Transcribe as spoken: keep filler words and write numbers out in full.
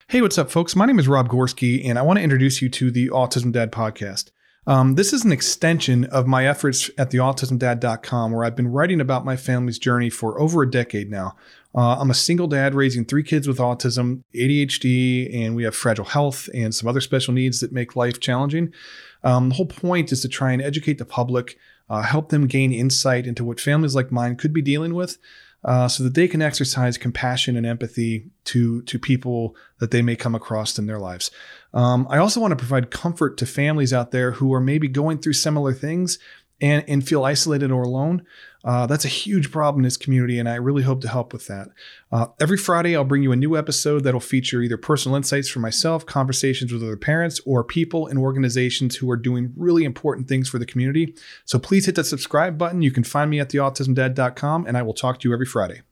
Hey, what's up, folks? My name is Rob Gorski, and I want to introduce you to the Autism Dad podcast. Um, this is an extension of my efforts at the autism dad dot com, where I've been writing about my family's journey for over a decade now. Uh, I'm a single dad raising three kids with autism, A D H D, and we have fragile health and some other special needs that make life challenging. Um, the whole point is to try and educate the public, uh, help them gain insight into what families like mine could be dealing with, uh, so that they can exercise compassion and empathy to, to people that they may come across in their lives. Um, I also want to provide comfort to families out there who are maybe going through similar things and, and feel isolated or alone. Uh, that's a huge problem in this community, and I really hope to help with that. Uh, every Friday, I'll bring you a new episode that'll feature either personal insights from myself, conversations with other parents, or people and organizations who are doing really important things for the community. So please hit that subscribe button. You can find me at the autism dad dot com, and I will talk to you every Friday.